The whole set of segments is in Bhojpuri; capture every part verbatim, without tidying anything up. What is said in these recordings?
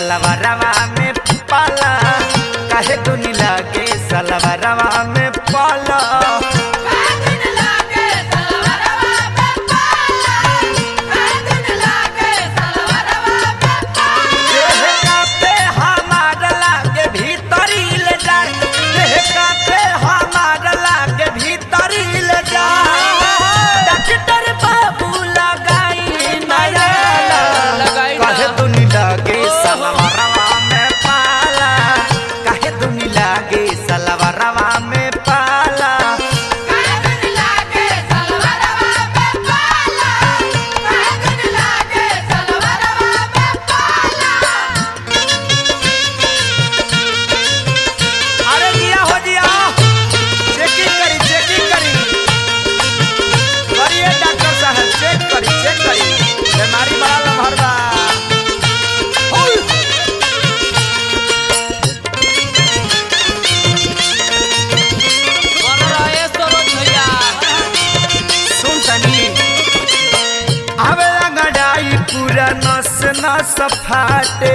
सलवारवा में पाला काहे दुनी लागे सलवारवा में पाला नस फाटे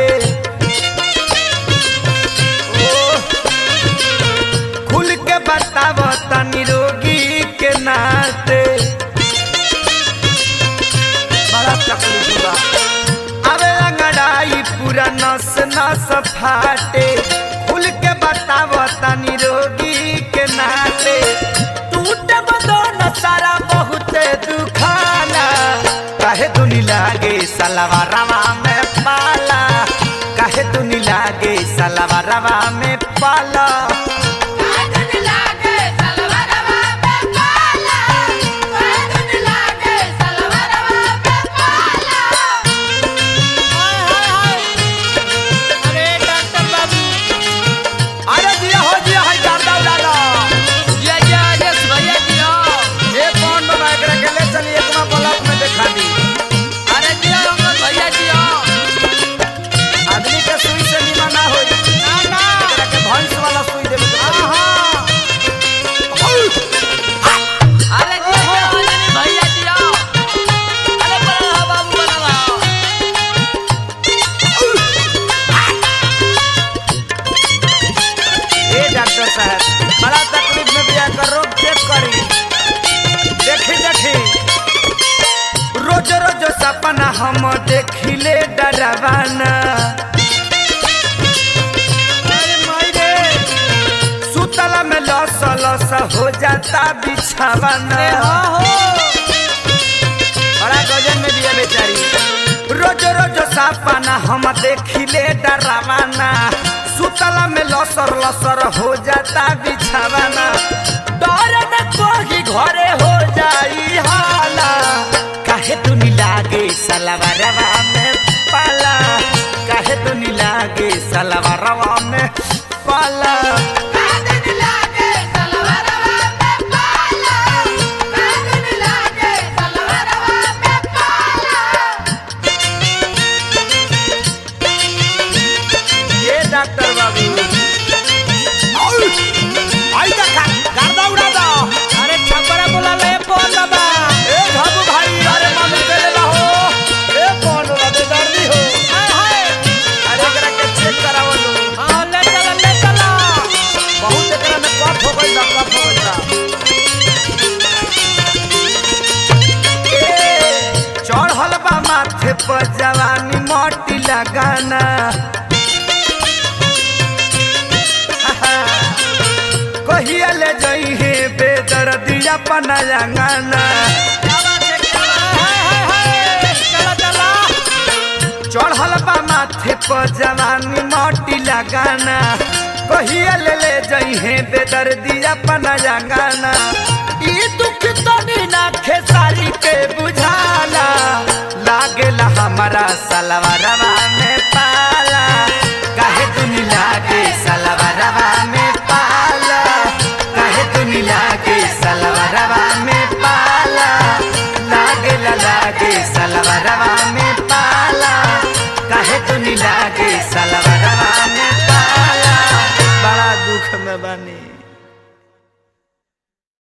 खुल के बताव तनी रोगी के नाते बड़ा तकलीफ बा अबे अंगड़ाई पूरा नस नस फाटे खुल के बताव तनी रोगी के नाते टूटे बदन सारा बहुत दुखाना काहे दुनी लागे सलवारवा में पाला काहे दुनी लागे सलवारवा में पाला बड़ा तकलीफ में बिया कर रोग चेक करी देखी देखी रोज रोज सपना हम देखिले डरावाना अरे माई रे सुतला में लस लस हो जाता बिछावाना बड़ा गजन में बिया बेचारी रोज रोज सपना हम देखिले डरावाना सुतला में लसर लसर हो जाता बिछावाना डर न कोई घरे हो जाई हाला काहे दुनी लागे सलवारवा में पाला काहे दुनी लागे सलवारवा में पाला डॉक्टर बाबू आई देखा गर्दा उड़ा दो अरे छपरा बोला ले फोन बाबा ए बाबू भाई अरे मम्मी दे ले हो ए फोन बाबा दे दर्दी हो हाय हाय अरे एकरा के चेक कराओ लो हां ले चला ले चला बहुत एकरा में कफ हो गइल कफ हो गइल ए चढ़ल बा माथे पर जवानी मोटी लगाना कहिया ले जई है बेदर्दिया पनायांगाना चढ़ल बा माथे पर जवानी मोटी लगाना कहिया ले ले जई है बेदर्दिया पनायांगाना ई दुख तनी ना खेसारी के बुझाला लागेला हमारा सलवारवा में पाला काहे दुनी लागे सलवारवा में पाला काहे दुनी लागे सलवारवा में पाला लागे लागे सलवारवा में पाला काहे दुनी लागे सलवारवा में पाला बड़ा दुख में बनी।